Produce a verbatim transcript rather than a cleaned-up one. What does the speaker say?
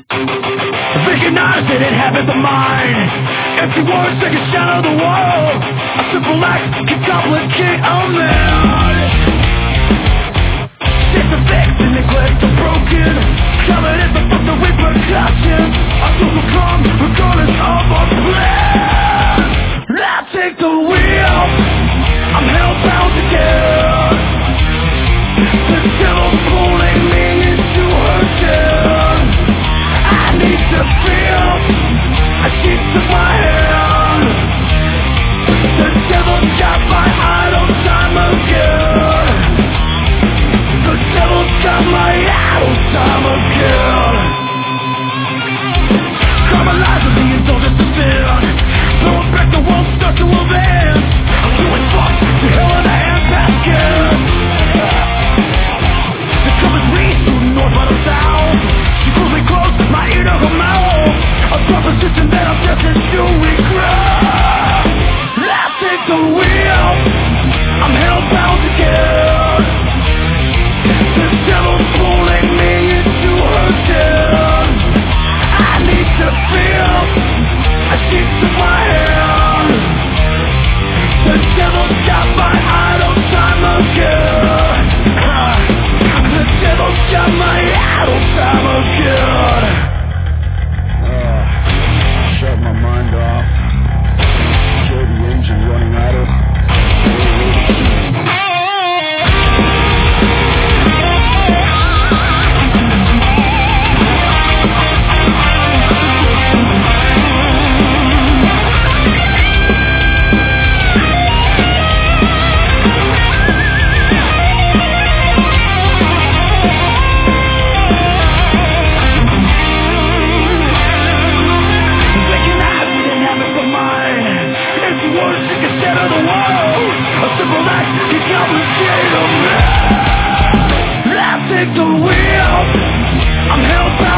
Recognize that it habits the mind. Empty words take a shot of the wall. A simple act can complicate a man. Disrespect and neglect are broken. Covered in the fuck the repercussions. I still will come regardless of our plan. I take the wheel. I'm hellbound to get. The devil's pulling me into her den. I need to feel a sheet to my hand. The devil's got my idle time again. The devil's got my idle time again. Criminalizing the indulgence of sin. Throwing back the world starts to advance. I'm doing fuck to hell in the handbasket. The covers read through the north by the south. She pulls me close, my ear to her mouth. A proposition that I'm destined to regret. I take the wheel. I'm hellbound to get. The devil's pulling me into her den. I need to feel a sheet to my hand. The devil's got my idle time again. The devil's got my idle time again. Uh, shut my mind off. Kill the engine running idle. Take the wheel. I'm hellbound.